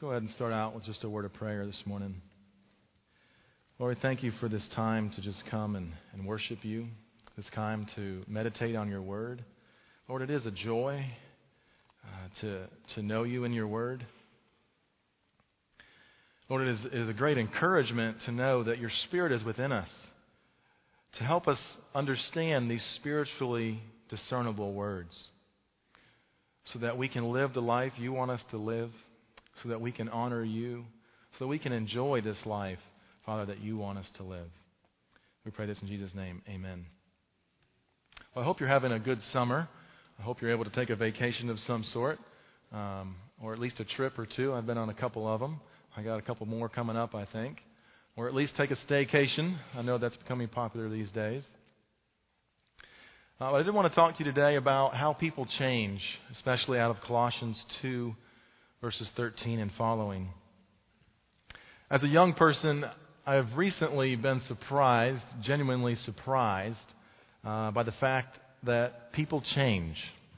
go ahead and start out with just a word of prayer this morning. Lord, we thank you for this time to just come and worship you, this time to meditate on your word. Lord, it is a joy to know you in your word. Lord, it is a great encouragement to know that your Spirit is within us to help us understand these spiritually discernible words so that we can live the life you want us to live, so that we can honor you, so that we can enjoy this life, Father, that you want us to live. We pray this in Jesus' name. Amen. Well, I hope you're having a good summer. I hope you're able to take a vacation of some sort, or at least a trip or two. I've been on a couple of them. I got a couple more coming up, I think. Or at least take a staycation. I know that's becoming popular these days. But I did want to talk to you today about how people change, especially out of Colossians 2, verses 13 and following. As a young person, I have recently been surprised, genuinely surprised, by the fact that people change.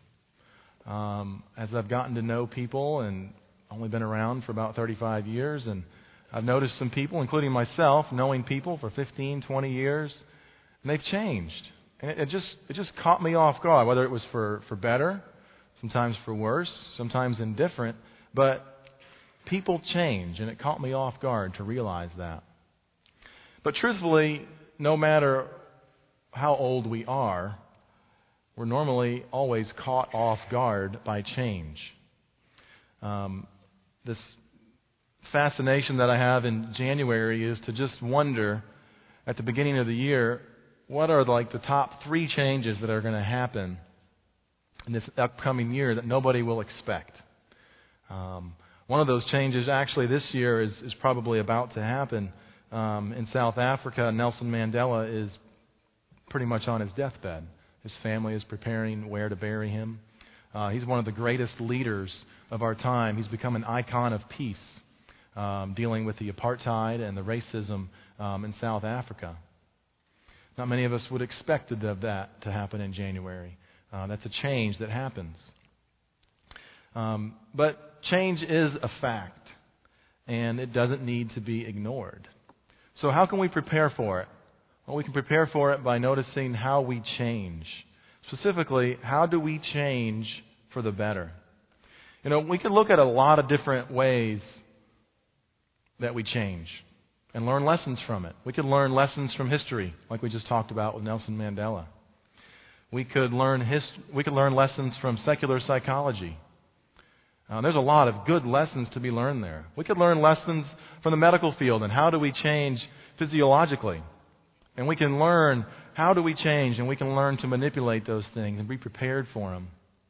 As I've gotten to know people and only been around for about 35 years, and I've noticed some people, including myself, knowing people for 15, 20 years, and they've changed. And it just caught me off guard, whether it was for better, sometimes for worse, sometimes indifferent, but people change, and it caught me off guard to realize that. But truthfully, no matter how old we are, we're normally always caught off guard by change. This fascination that I have in January is to just wonder at the beginning of the year, what are the top 3 changes that are going to happen in this upcoming year that nobody will expect? One of those changes actually this year is probably about to happen. In South Africa, Nelson Mandela is pretty much on his deathbed. His family is preparing where to bury him. He's one of the greatest leaders of our time. He's become an icon of peace, dealing with the apartheid and the racism in South Africa. Not many of us would expect that to happen in January. That's a change that happens. But change is a fact, and it doesn't need to be ignored. So how can we prepare for it? Well, we can prepare for it by noticing how we change. Specifically, how do we change for the better? You know, we could look at a lot of different ways that we change and learn lessons from it. We could learn lessons from history, like we just talked about with Nelson Mandela. We could learn lessons from secular psychology. There's a lot of good lessons to be learned there. We could learn lessons from the medical field and how do we change physiologically. And we can learn how do we change, and we can learn to manipulate those things and be prepared for them.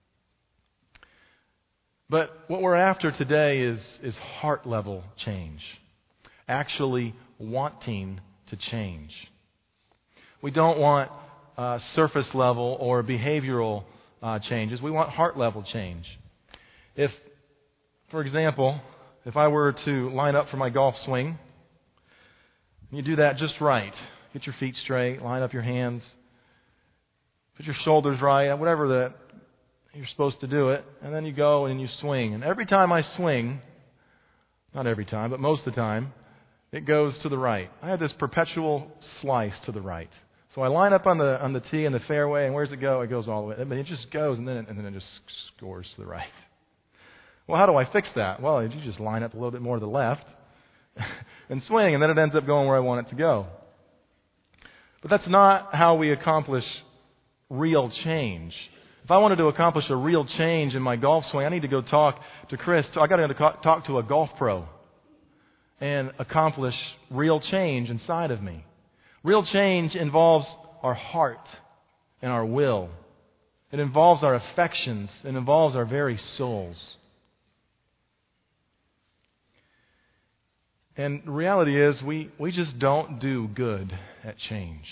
But what we're after today is heart-level change. Actually wanting to change. We don't want surface-level or behavioral changes. We want heart-level change. If, for example, if I were to line up for my golf swing, you do that just right. Get your feet straight, line up your hands, put your shoulders right, whatever that you're supposed to do it, and then you go and you swing. And every time I swing, not every time, but most of the time, it goes to the right. I have this perpetual slice to the right. So I line up on the tee and the fairway, and where does it go? It goes all the way. I mean, it just goes, and then it just scores to the right. Well, how do I fix that? Well, you just line up a little bit more to the left and swing, and then it ends up going where I want it to go. But that's not how we accomplish real change. If I wanted to accomplish a real change in my golf swing, I need to go talk to Chris. So I got to talk to a golf pro and accomplish real change inside of me. Real change involves our heart and our will. It involves our affections. It involves our very souls. And the reality is we just don't do good at change.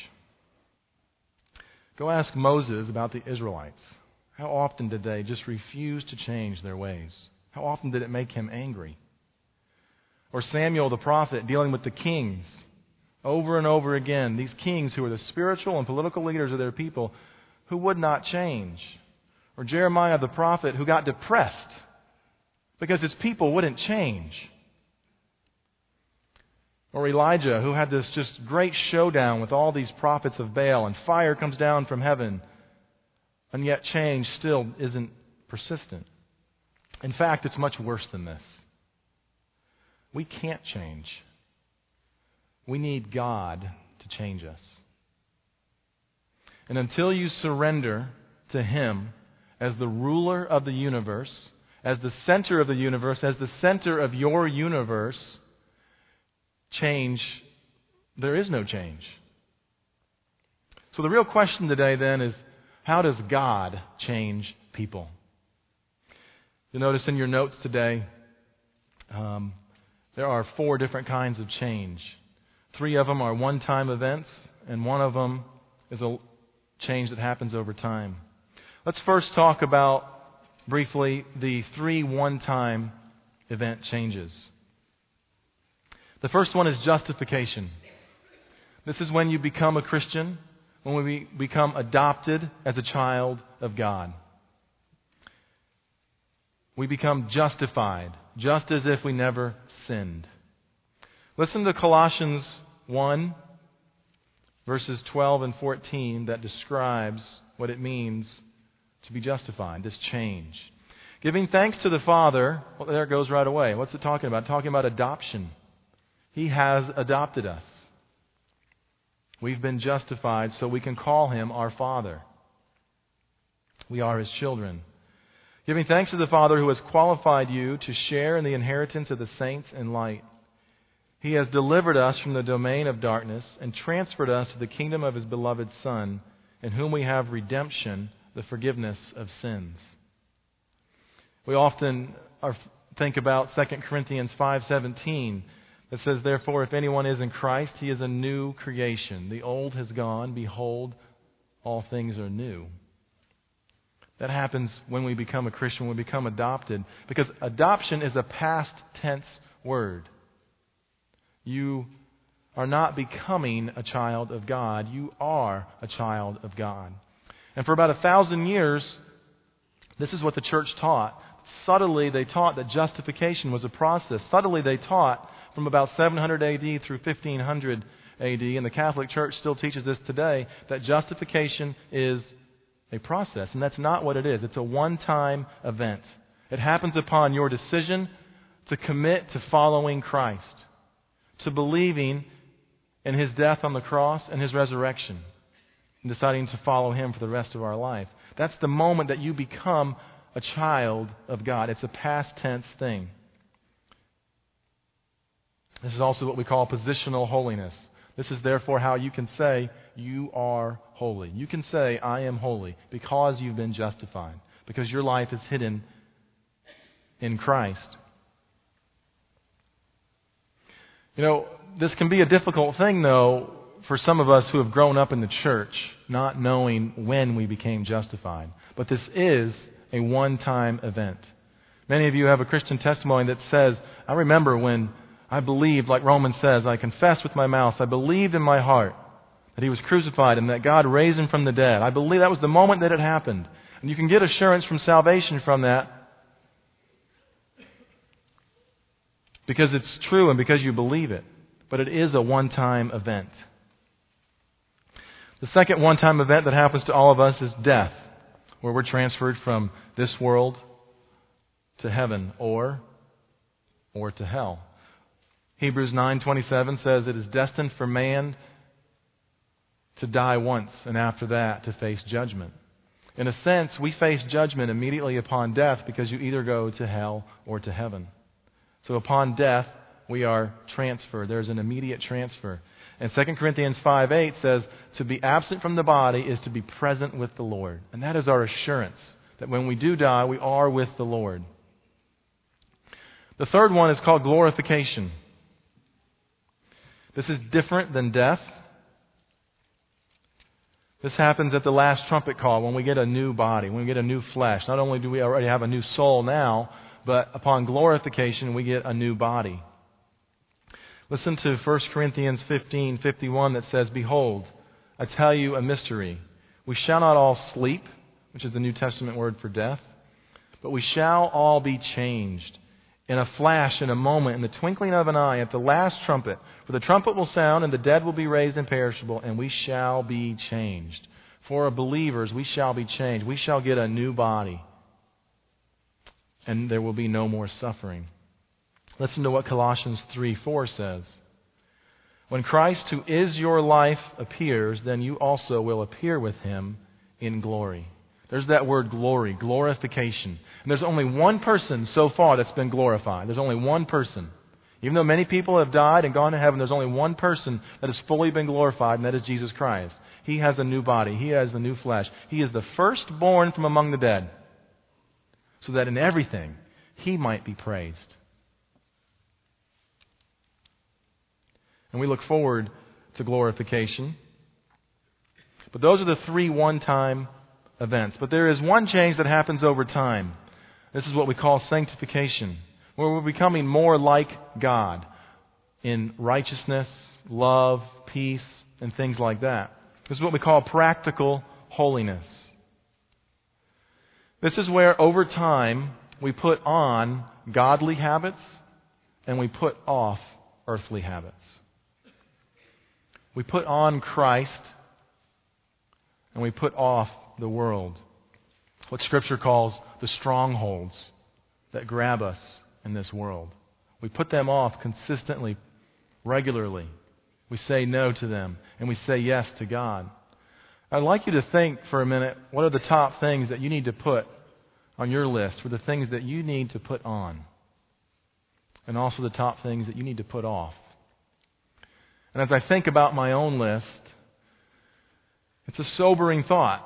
Go ask Moses about the Israelites. How often did they just refuse to change their ways? How often did it make him angry? Or Samuel the prophet dealing with the kings. Over and over again, these kings who were the spiritual and political leaders of their people who would not change. Or Jeremiah the prophet who got depressed because His people wouldn't change. Or Elijah, who had this just great showdown with all these prophets of Baal, and fire comes down from heaven, and yet change still isn't persistent. In fact, it's much worse than this. We can't change. We need God to change us. And until you surrender to Him as the ruler of the universe, as the center of the universe, as the center of your universe, there is no change. So the real question today then is, how does God change people? You'll notice in your notes today, there are 4 different kinds of change. 3 of them are one-time events, and 1 of them is a change that happens over time. Let's first talk about, briefly, the 3 one-time event changes. The first one is justification. This is when you become a Christian, when we become adopted as a child of God. We become justified, just as if we never sinned. Listen to Colossians 1, verses 12 and 14, that describes what it means to be justified, this change. Giving thanks to the Father, well, there it goes right away. What's it talking about? Talking about adoption. He has adopted us. We've been justified so we can call Him our Father. We are His children. Giving thanks to the Father who has qualified you to share in the inheritance of the saints in light. He has delivered us from the domain of darkness and transferred us to the kingdom of His beloved Son, in whom we have redemption, the forgiveness of sins. We often think about 2 Corinthians 5:17. It says, therefore, if anyone is in Christ, he is a new creation. The old has gone. Behold, all things are new. That happens when we become a Christian, when we become adopted. Because adoption is a past tense word. You are not becoming a child of God. You are a child of God. And for about 1,000 years, this is what the church taught. Subtly, they taught that justification was a process. Subtly, they taught from about 700 A.D. through 1500 A.D., and the Catholic Church still teaches this today, that justification is a process. And that's not what it is. It's a one-time event. It happens upon your decision to commit to following Christ, to believing in His death on the cross and His resurrection, and deciding to follow Him for the rest of our life. That's the moment that you become a child of God. It's a past tense thing. This is also what we call positional holiness. This is therefore how you can say you are holy. You can say, I am holy, because you've been justified, because your life is hidden in Christ. You know, this can be a difficult thing, though, for some of us who have grown up in the church, not knowing when we became justified. But this is a one-time event. Many of you have a Christian testimony that says, I remember when I believed, like Romans says, I confessed with my mouth, I believed in my heart that He was crucified and that God raised Him from the dead. I believe that was the moment that it happened. And you can get assurance from salvation from that because it's true and because you believe it. But it is a one-time event. The second one-time event that happens to all of us is death, where we're transferred from this world to heaven or to hell. Hebrews 9:27 says it is destined for man to die once, and after that to face judgment. In a sense, we face judgment immediately upon death because you either go to hell or to heaven. So upon death, we are transferred. There's an immediate transfer. And 2 Corinthians 5:8 says, to be absent from the body is to be present with the Lord. And that is our assurance, that when we do die, we are with the Lord. The third one is called glorification. This is different than death. This happens at the last trumpet call when we get a new body, when we get a new flesh. Not only do we already have a new soul now, but upon glorification we get a new body. Listen to 1 Corinthians 15:51 that says, behold, I tell you a mystery. We shall not all sleep, which is the New Testament word for death, but we shall all be changed in a flash, in a moment, in the twinkling of an eye, at the last trumpet. For the trumpet will sound, and the dead will be raised imperishable, and we shall be changed. For believers, we shall be changed. We shall get a new body, and there will be no more suffering. Listen to what Colossians 3:4 says. When Christ, who is your life, appears, then you also will appear with Him in glory. There's that word glory, glorification. And there's only one person so far that's been glorified. There's only one person. Even though many people have died and gone to heaven, there's only one person that has fully been glorified, and that is Jesus Christ. He has a new body. He has the new flesh. He is the firstborn from among the dead, so that in everything He might be praised. And we look forward to glorification. But those are the three one-time events. But there is one change that happens over time. This is what we call sanctification, where we're becoming more like God in righteousness, love, peace, and things like that. This is what we call practical holiness. This is where over time we put on godly habits and we put off earthly habits. We put on Christ and we put off the world. What Scripture calls the strongholds that grab us in this world. We put them off consistently, regularly. We say no to them and we say yes to God. I'd like you to think for a minute, what are the top things that you need to put on your list for the things that you need to put on? And also the top things that you need to put off. And as I think about my own list, it's a sobering thought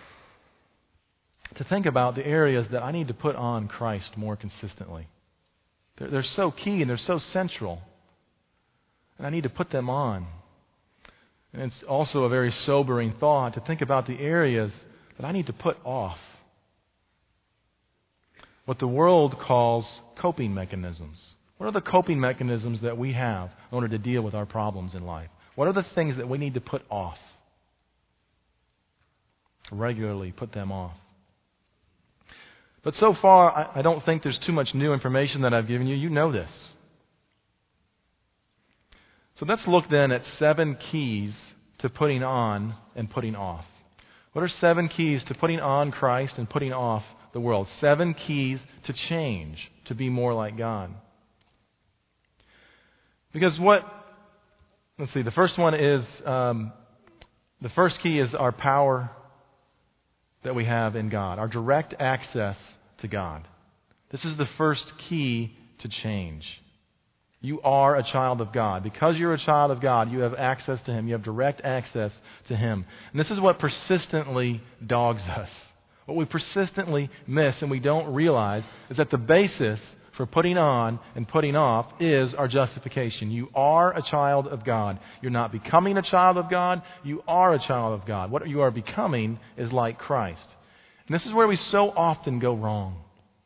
to think about the areas that I need to put on Christ more consistently. They're so key and they're so central. And I need to put them on. And it's also a very sobering thought to think about the areas that I need to put off. What the world calls coping mechanisms. What are the coping mechanisms that we have in order to deal with our problems in life? What are the things that we need to put off? Regularly put them off. But so far, I don't think there's too much new information that I've given you. You know this. So let's look then at 7 keys to putting on and putting off. What are 7 keys to putting on Christ and putting off the world? 7 keys to change, to be more like God. Because the first one is, the first key is our power that we have in God, our direct access to God. This is the first key to change. You are a child of God. Because you're a child of God, you have access to Him. You have direct access to Him. And this is what persistently dogs us. What we persistently miss and we don't realize is that the basis for putting on and putting off is our justification. You are a child of God. You're not becoming a child of God. You are a child of God. What you are becoming is like Christ. And this is where we so often go wrong.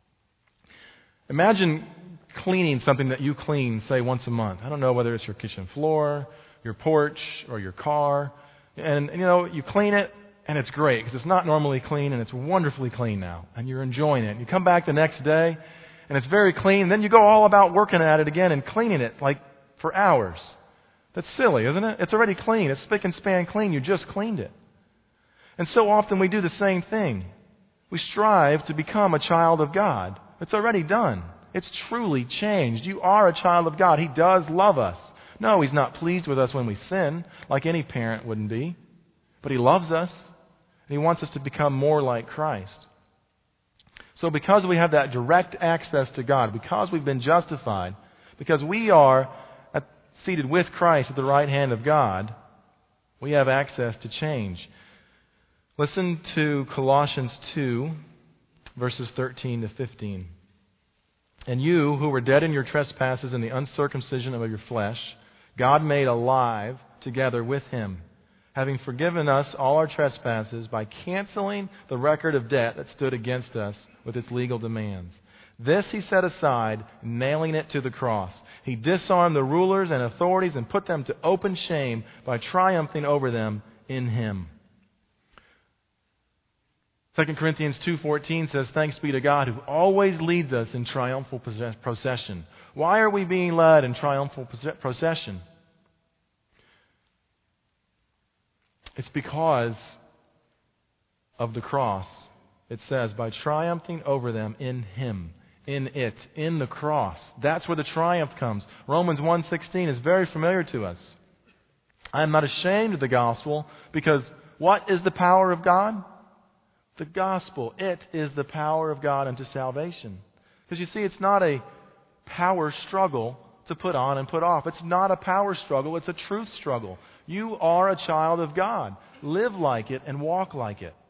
Imagine cleaning something that you clean, say, once a month. I don't know whether it's your kitchen floor, your porch, or your car. And, you clean it, and it's great because it's not normally clean, and it's wonderfully clean now. And you're enjoying it. You come back the next day, and it's very clean. And then you go all about working at it again and cleaning it like for hours. That's silly, isn't it? It's already clean. It's spick and span clean. You just cleaned it. And so often we do the same thing. We strive to become a child of God. It's already done. It's truly changed. You are a child of God. He does love us. No, He's not pleased with us when we sin, like any parent wouldn't be. But He loves us, and He wants us to become more like Christ. So because we have that direct access to God, because we've been justified, because we are seated with Christ at the right hand of God, we have access to change. Listen to Colossians 2, verses 13 to 15. And you, who were dead in your trespasses and the uncircumcision of your flesh, God made alive together with Him, having forgiven us all our trespasses by canceling the record of debt that stood against us with its legal demands. This He set aside, nailing it to the cross. He disarmed the rulers and authorities and put them to open shame by triumphing over them in Him. 2 Corinthians 2:14 says, "Thanks be to God who always leads us in triumphal procession." Why are we being led in triumphal procession? It's because of the cross. It says, by triumphing over them in Him, in it, in the cross. That's where the triumph comes. Romans 1:16 is very familiar to us. I am not ashamed of the gospel, because what is the power of God? The gospel. It is the power of God unto salvation. Because you see, it's not a power struggle to put on and put off. It's not a power struggle. It's a truth struggle. You are a child of God. Live like it and walk like it.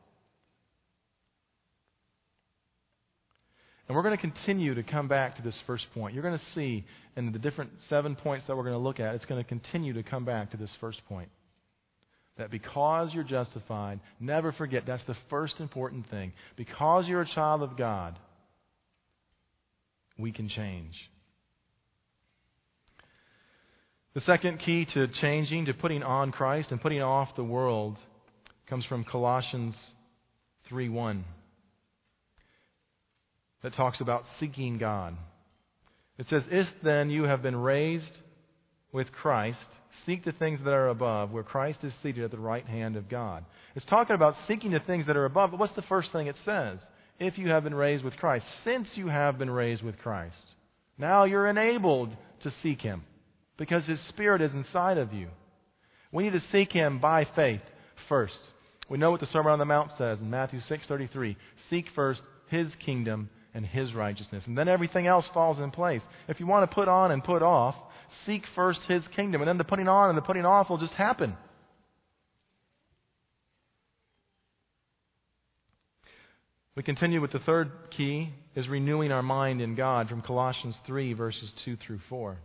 And we're going to continue to come back to this first point. You're going to see in the different 7 points that we're going to look at, it's going to continue to come back to this first point. That because you're justified, never forget, that's the first important thing. Because you're a child of God, we can change. The second key to changing, to putting on Christ and putting off the world, comes from Colossians 3:1. That talks about seeking God. It says, "If then you have been raised with Christ, seek the things that are above, where Christ is seated at the right hand of God." It's talking about seeking the things that are above, but what's the first thing it says? If you have been raised with Christ. Since you have been raised with Christ, now you're enabled to seek Him, because His Spirit is inside of you. We need to seek Him by faith first. We know what the Sermon on the Mount says in Matthew 6:33. Seek first His kingdom and His righteousness, and then everything else falls in place. If you want to put on and put off, seek first His kingdom, and then the putting on and the putting off will just happen. We continue with the third key, is renewing our mind in God, from Colossians 3, verses 2 through 4.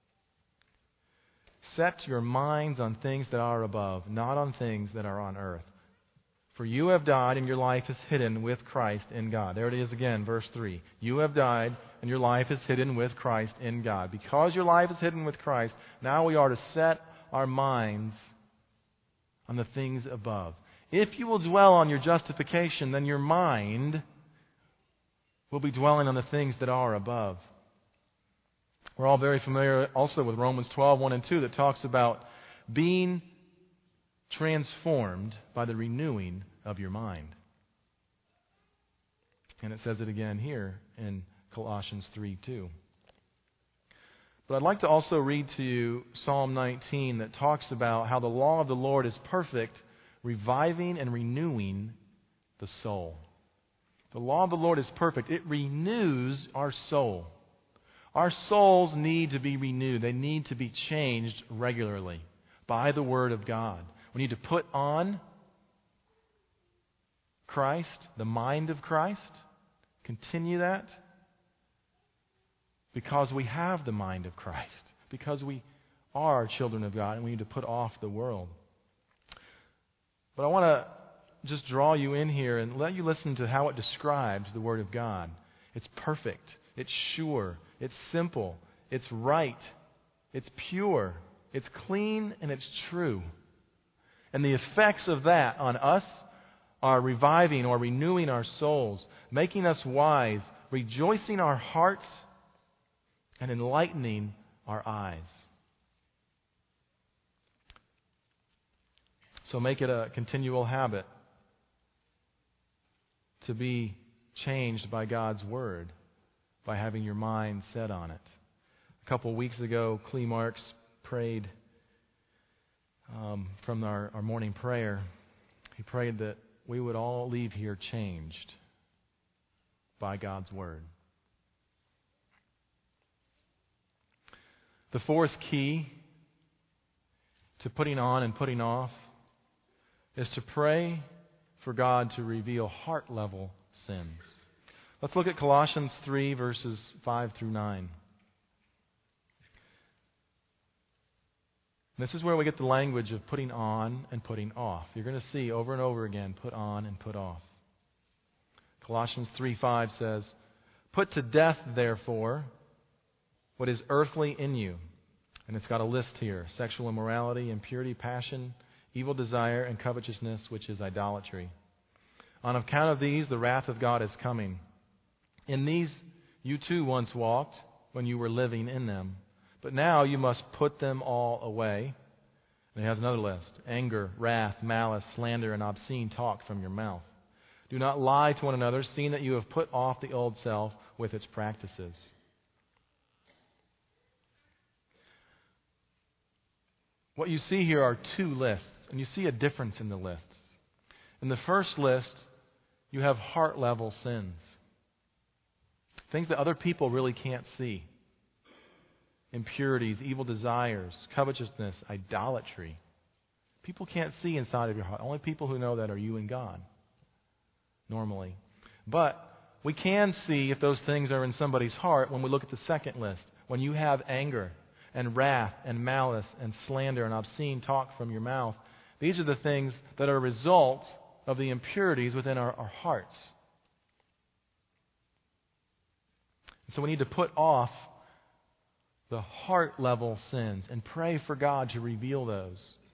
Set your minds on things that are above, not on things that are on earth. For you have died, and your life is hidden with Christ in God. There it is again, verse 3. You have died, and your life is hidden with Christ in God. Because your life is hidden with Christ, now we are to set our minds on the things above. If you will dwell on your justification, then your mind will be dwelling on the things that are above. We're all very familiar also with Romans 12:1 and 2, that talks about being transformed by the renewing of your mind. And it says it again here in Colossians 3:2. But I'd like to also read to you Psalm 19, that talks about how the law of the Lord is perfect, reviving and renewing the soul. The law of the Lord is perfect. It renews our soul. Our souls need to be renewed. They need to be changed regularly by the Word of God. We need to put on Christ, the mind of Christ. Continue that. Because we have the mind of Christ. Because we are children of God, and we need to put off the world. But I want to just draw you in here and let you listen to how it describes the Word of God. It's perfect. It's sure. It's simple. It's right. It's pure. It's clean, and it's true. And the effects of that on us are reviving or renewing our souls, making us wise, rejoicing our hearts, and enlightening our eyes. So make it a continual habit to be changed by God's Word, by having your mind set on it. A couple of weeks ago, Clee Marks prayed from our morning prayer. He prayed that we would all leave here changed by God's Word. The fourth key to putting on and putting off is to pray for God to reveal heart-level sins. Let's look at Colossians 3, verses 5 through 9. This is where we get the language of putting on and putting off. You're going to see over and over again, put on and put off. Colossians 3:5 says, "Put to death, therefore, what is earthly in you." And it's got a list here: sexual immorality, impurity, passion, evil desire, and covetousness, which is idolatry. On account of these, the wrath of God is coming. In these you too once walked when you were living in them. But now you must put them all away. And he has another list. Anger, wrath, malice, slander, and obscene talk from your mouth. Do not lie to one another, seeing that you have put off the old self with its practices. What you see here are two lists, and you see a difference in the lists. In the first list, you have heart-level sins. Things that other people really can't see. Impurities, evil desires, covetousness, idolatry. People can't see inside of your heart. Only people who know that are you and God, normally. But we can see if those things are in somebody's heart when we look at the second list. When you have anger and wrath and malice and slander and obscene talk from your mouth, these are the things that are a result of the impurities within our hearts. So we need to put off the heart-level sins and pray for God to reveal those.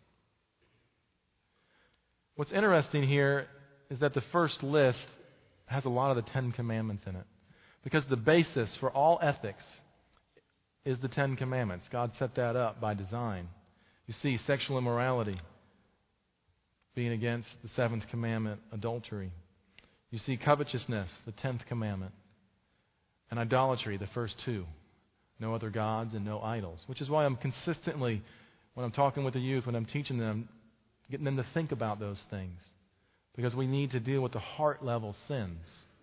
What's interesting here is that the first list has a lot of the Ten Commandments in it. Because the basis for all ethics is the Ten Commandments. God set that up by design. You see, sexual immorality being against the seventh commandment, adultery. You see, covetousness, the 10th commandment. And idolatry, the first two. No other gods and no idols. Which is why I'm consistently, when I'm talking with the youth, when I'm teaching them, getting them to think about those things. Because we need to deal with the heart-level sins,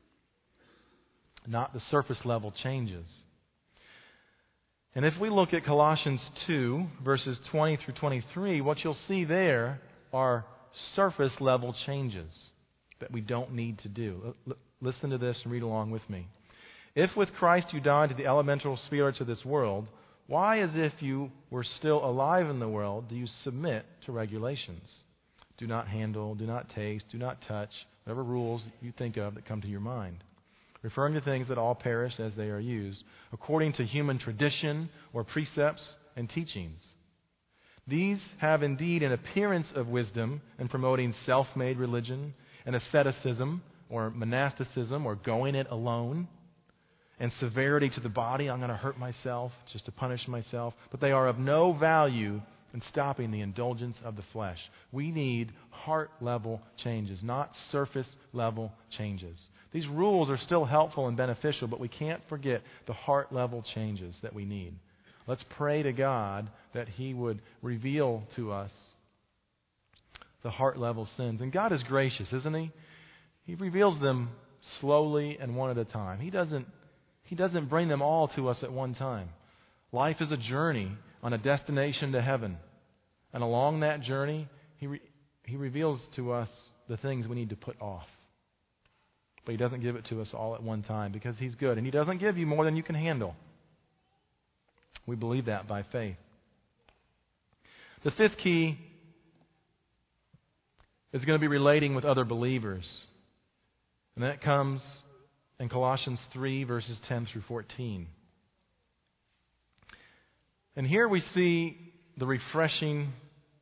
not the surface-level changes. And if we look at Colossians 2, verses 20 through 23, what you'll see there are surface-level changes that we don't need to do. Listen to this and read along with me. If with Christ you died to the elemental spirits of this world, why, as if you were still alive in the world, do you submit to regulations? Do not handle, do not taste, do not touch, whatever rules you think of that come to your mind, referring to things that all perish as they are used, according to human tradition or precepts and teachings. These have indeed an appearance of wisdom in promoting self-made religion and asceticism or monasticism or going it alone, and severity to the body. I'm going to hurt myself just to punish myself. But they are of no value in stopping the indulgence of the flesh. We need heart-level changes, not surface-level changes. These rules are still helpful and beneficial, but we can't forget the heart-level changes that we need. Let's pray to God that He would reveal to us the heart-level sins. And God is gracious, isn't He? He reveals them slowly and one at a time. He doesn't bring them all to us at one time. Life is a journey on a destination to heaven. And along that journey, He reveals to us the things we need to put off. But He doesn't give it to us all at one time because He's good. And He doesn't give you more than you can handle. We believe that by faith. The fifth key is going to be relating with other believers. And that comes in Colossians 3, verses 10 through 14. And here we see the refreshing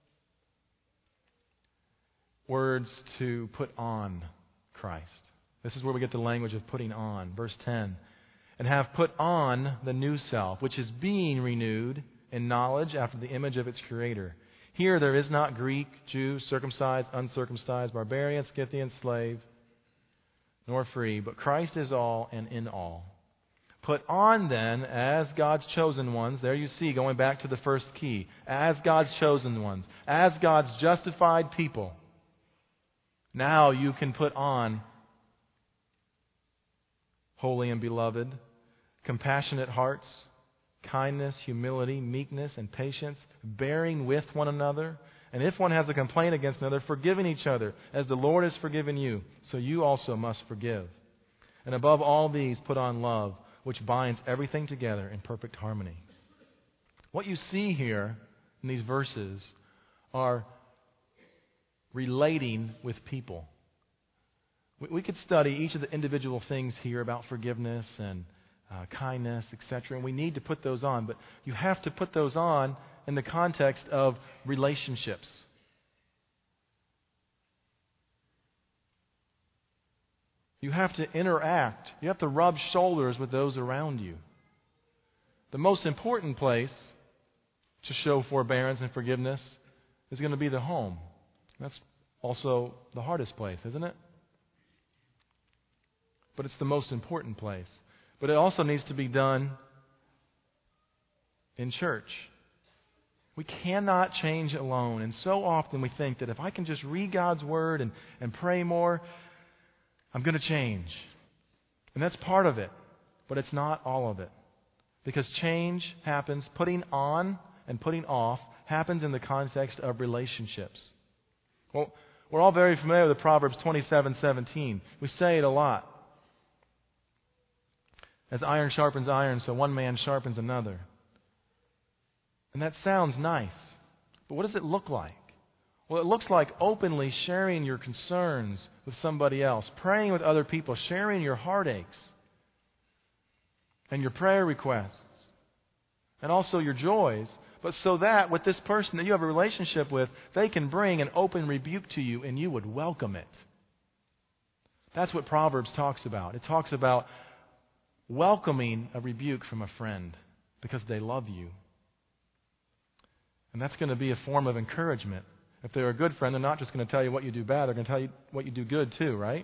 words to put on Christ. This is where we get the language of putting on. Verse 10. And have put on the new self, which is being renewed in knowledge after the image of its Creator. Here there is not Greek, Jew, circumcised, uncircumcised, barbarian, Scythian, slave, nor free, but Christ is all and in all. Put on then, as God's chosen ones, there you see, going back to the first key, as God's chosen ones, as God's justified people. Now you can put on holy and beloved, compassionate hearts, kindness, humility, meekness, and patience, bearing with one another. And if one has a complaint against another, forgiving each other, as the Lord has forgiven you, so you also must forgive. And above all these, put on love, which binds everything together in perfect harmony. What you see here in these verses are relating with people. We could study each of the individual things here about forgiveness and kindness, etc., and we need to put those on. But you have to put those on in the context of relationships. You have to interact. You have to rub shoulders with those around you. The most important place to show forbearance and forgiveness is going to be the home. That's also the hardest place, isn't it? But it's the most important place. But it also needs to be done in church. We cannot change alone. And so often we think that if I can just read God's Word and pray more, I'm going to change. And that's part of it. But it's not all of it. Because change happens, putting on and putting off happens in the context of relationships. Well, we're all very familiar with Proverbs 27:17. We say it a lot. As iron sharpens iron, so one man sharpens another. And that sounds nice. But what does it look like? Well, it looks like openly sharing your concerns with somebody else, praying with other people, sharing your heartaches and your prayer requests, and also your joys, but so that with this person that you have a relationship with, they can bring an open rebuke to you and you would welcome it. That's what Proverbs talks about. It talks about welcoming a rebuke from a friend because they love you. And that's going to be a form of encouragement. If they're a good friend, they're not just going to tell you what you do bad, they're going to tell you what you do good too, right?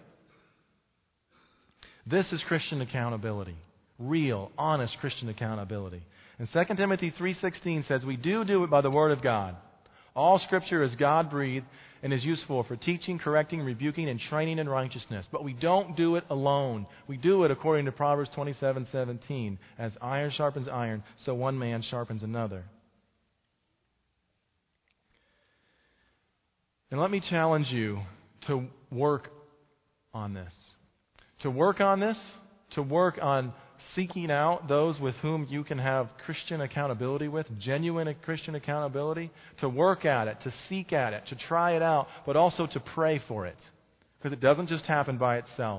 This is Christian accountability. Real, honest Christian accountability. And 2 Timothy 3:16 says, we do it by the Word of God. All Scripture is God-breathed and is useful for teaching, correcting, rebuking, and training in righteousness. But we don't do it alone. We do it according to Proverbs 27:17. As iron sharpens iron, so one man sharpens another. And let me challenge you to work on this. To work on this, to work on seeking out those with whom you can have Christian accountability with, genuine Christian accountability, to work at it, to seek at it, to try it out, but also to pray for it. Because it doesn't just happen by itself.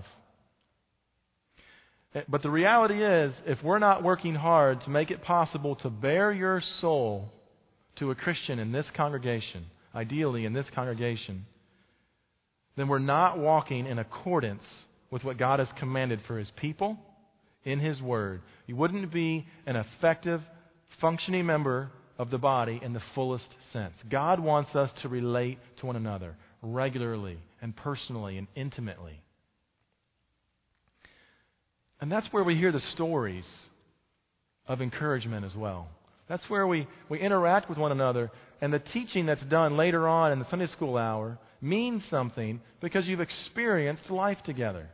But the reality is, if we're not working hard to make it possible to bare your soul to a Christian in this congregation, ideally in this congregation, then we're not walking in accordance with what God has commanded for His people in His Word. You wouldn't be an effective, functioning member of the body in the fullest sense. God wants us to relate to one another regularly and personally and intimately. And that's where we hear the stories of encouragement as well. That's where we interact with one another, and the teaching that's done later on in the Sunday school hour means something because you've experienced life together.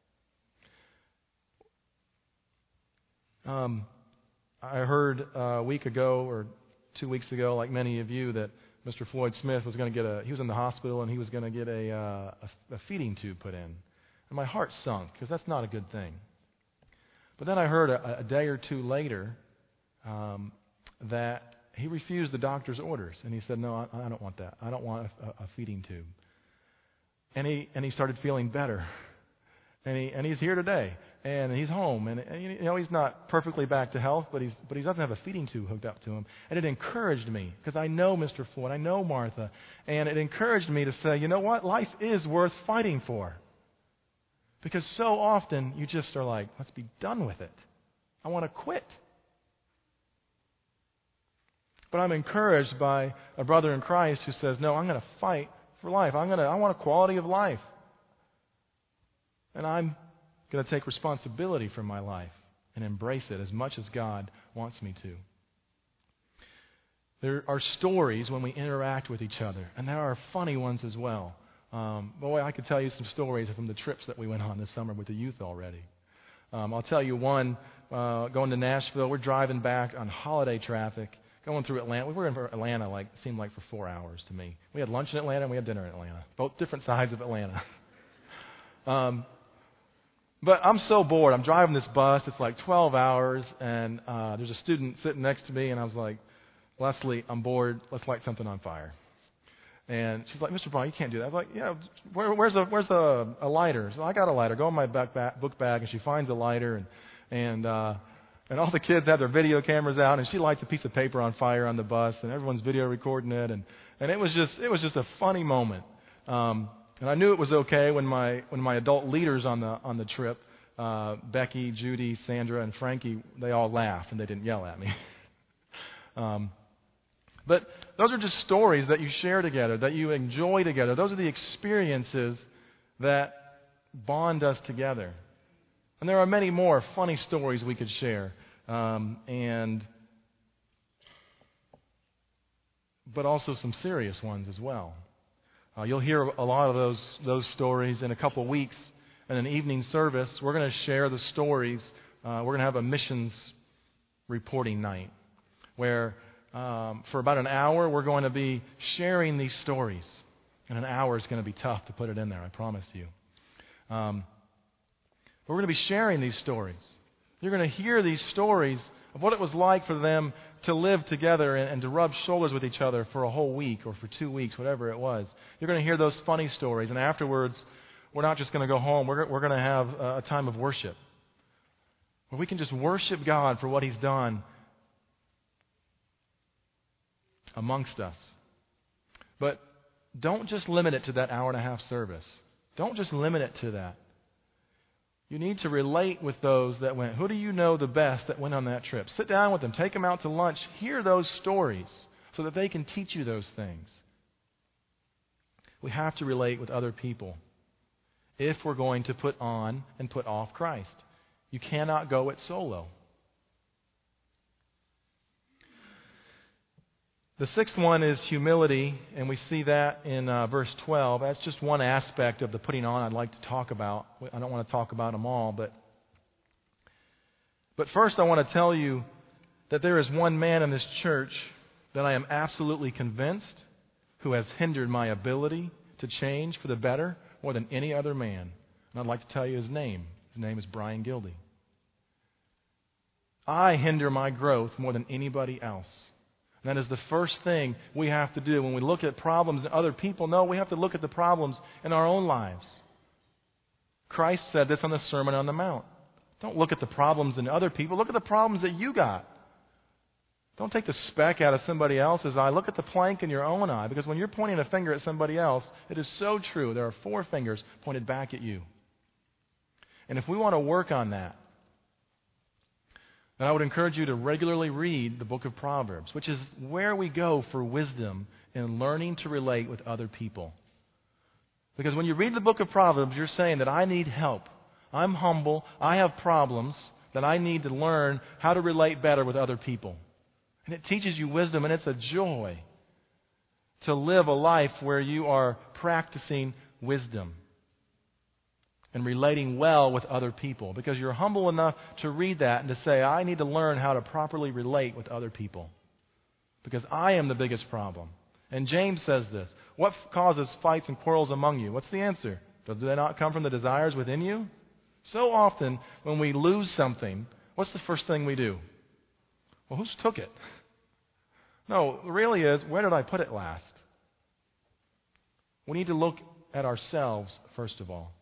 I heard a week ago or 2 weeks ago, like many of you, that Mr. Floyd Smith was going to get he was in the hospital and he was going to get a feeding tube put in. And my heart sunk because that's not a good thing. But then I heard a day or two later that he refused the doctor's orders. And he said, no, I don't want that. I don't want a feeding tube. And he started feeling better. And he's here today. And he's home, and he's not perfectly back to health, but he doesn't have a feeding tube hooked up to him. And it encouraged me, because I know Mr. Floyd, I know Martha, and it encouraged me to say, you know what, life is worth fighting for. Because so often you just are like, let's be done with it. I want to quit. But I'm encouraged by a brother in Christ who says, no, I'm going to fight for life. I want a quality of life. And I'm going to take responsibility for my life and embrace it as much as God wants me to. There are stories when we interact with each other, and there are funny ones as well. Boy, I could tell you some stories from the trips that we went on this summer with the youth already. I'll tell you one, going to Nashville, we're driving back on holiday traffic, going through Atlanta. We were in Atlanta, it seemed like for 4 hours to me. We had lunch in Atlanta and we had dinner in Atlanta, both different sides of Atlanta. But I'm so bored. I'm driving this bus. It's like 12 hours, and there's a student sitting next to me, and I was like, Leslie, I'm bored. Let's light something on fire. And she's like, Mr. Braun, you can't do that. I was like, yeah, where's a lighter? So I got a lighter. Go in my book bag, and she finds a lighter, and all the kids have their video cameras out, and she lights a piece of paper on fire on the bus, and everyone's video recording it, and it was just a funny moment. And I knew it was okay when my adult leaders on the trip, Becky, Judy, Sandra, and Frankie, they all laughed and they didn't yell at me. But those are just stories that you share together, that you enjoy together. Those are the experiences that bond us together. And there are many more funny stories we could share, but also some serious ones as well. You'll hear a lot of those stories in a couple of weeks in an evening service. We're going to share the stories. We're going to have a missions reporting night where for about an hour we're going to be sharing these stories. And an hour is going to be tough to put it in there, I promise you. But we're going to be sharing these stories. You're going to hear these stories of what it was like for them to live together and to rub shoulders with each other for a whole week or for 2 weeks, whatever it was. You're going to hear those funny stories, and afterwards, we're not just going to go home. We're going to have a time of worship where we can just worship God for what He's done amongst us. But don't just limit it to that hour-and-a-half service. Don't just limit it to that. You need to relate with those that went. Who do you know the best that went on that trip? Sit down with them. Take them out to lunch. Hear those stories so that they can teach you those things. We have to relate with other people if we're going to put on and put off Christ. You cannot go it solo. The sixth one is humility, and we see that in verse 12. That's just one aspect of the putting on I'd like to talk about. I don't want to talk about them all, but first I want to tell you that there is one man in this church that I am absolutely convinced who has hindered my ability to change for the better more than any other man. And I'd like to tell you his name. His name is Brian Gildy. I hinder my growth more than anybody else. And that is the first thing we have to do when we look at problems in other people. No, we have to look at the problems in our own lives. Christ said this on the Sermon on the Mount. Don't look at the problems in other people. Look at the problems that you got. Don't take the speck out of somebody else's eye. Look at the plank in your own eye. Because when you're pointing a finger at somebody else, it is so true. There are 4 fingers pointed back at you. And if we want to work on that, then I would encourage you to regularly read the book of Proverbs, which is where we go for wisdom in learning to relate with other people. Because when you read the book of Proverbs, you're saying that I need help. I'm humble. I have problems that I need to learn how to relate better with other people. And it teaches you wisdom, and it's a joy to live a life where you are practicing wisdom and relating well with other people, because you're humble enough to read that and to say, I need to learn how to properly relate with other people, because I am the biggest problem. And James says this, what causes fights and quarrels among you? What's the answer? Do they not come from the desires within you? So often when we lose something, what's the first thing we do? Well, who's took it? No, it really is, where did I put it last? We need to look at ourselves first of all.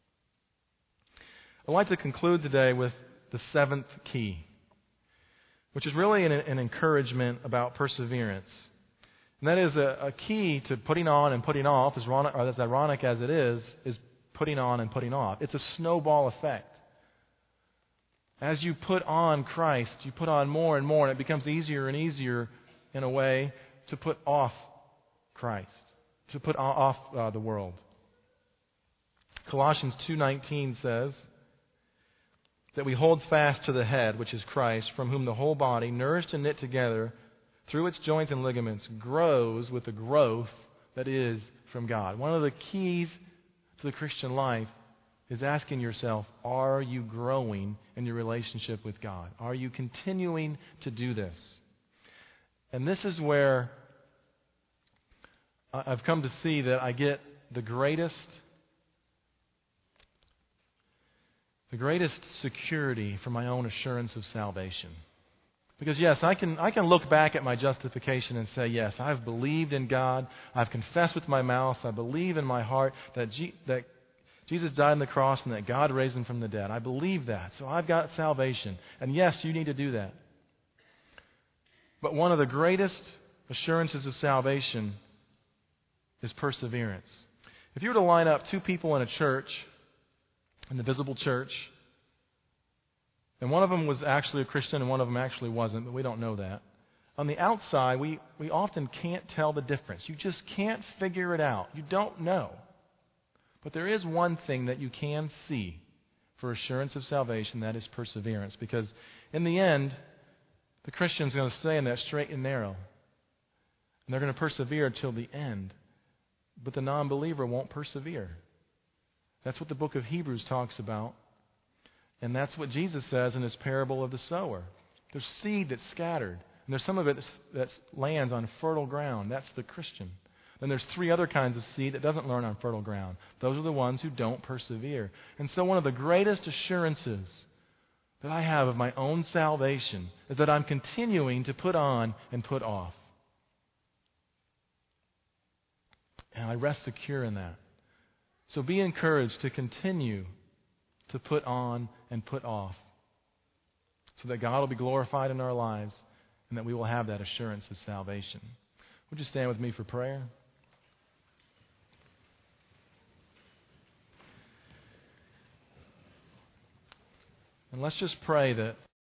I'd like to conclude today with the 7th key, which is really an encouragement about perseverance. And that is a key to putting on and putting off, as ironic as it is putting on and putting off. It's a snowball effect. As you put on Christ, you put on more and more, and it becomes easier and easier, in a way, to put off Christ, to put off the world. Colossians 2:19 says that we hold fast to the head, which is Christ, from whom the whole body, nourished and knit together through its joints and ligaments, grows with the growth that is from God. One of the keys to the Christian life is asking yourself, are you growing in your relationship with God? Are you continuing to do this? And this is where I've come to see that I get the greatest security from my own assurance of salvation. Because yes, I can look back at my justification and say, yes, I've believed in God. I've confessed with my mouth. I believe in my heart that Jesus died on the cross and that God raised Him from the dead. I believe that. So I've got salvation. And yes, you need to do that. But one of the greatest assurances of salvation is perseverance. If you were to line up two people in a church, in the visible church, and one of them was actually a Christian and one of them actually wasn't, but we don't know that. On the outside, we often can't tell the difference. You just can't figure it out. You don't know. But there is one thing that you can see for assurance of salvation, that is perseverance. Because in the end, the Christian's going to stay in that straight and narrow. And they're going to persevere till the end. But the non-believer won't persevere. That's what the book of Hebrews talks about. And that's what Jesus says in his parable of the sower. There's seed that's scattered. And there's some of it that lands on fertile ground. That's the Christian. Then there's three other kinds of seed that doesn't land on fertile ground. Those are the ones who don't persevere. And so one of the greatest assurances that I have of my own salvation is that I'm continuing to put on and put off. And I rest secure in that. So be encouraged to continue to put on and put off so that God will be glorified in our lives and that we will have that assurance of salvation. Would you stand with me for prayer? And let's just pray that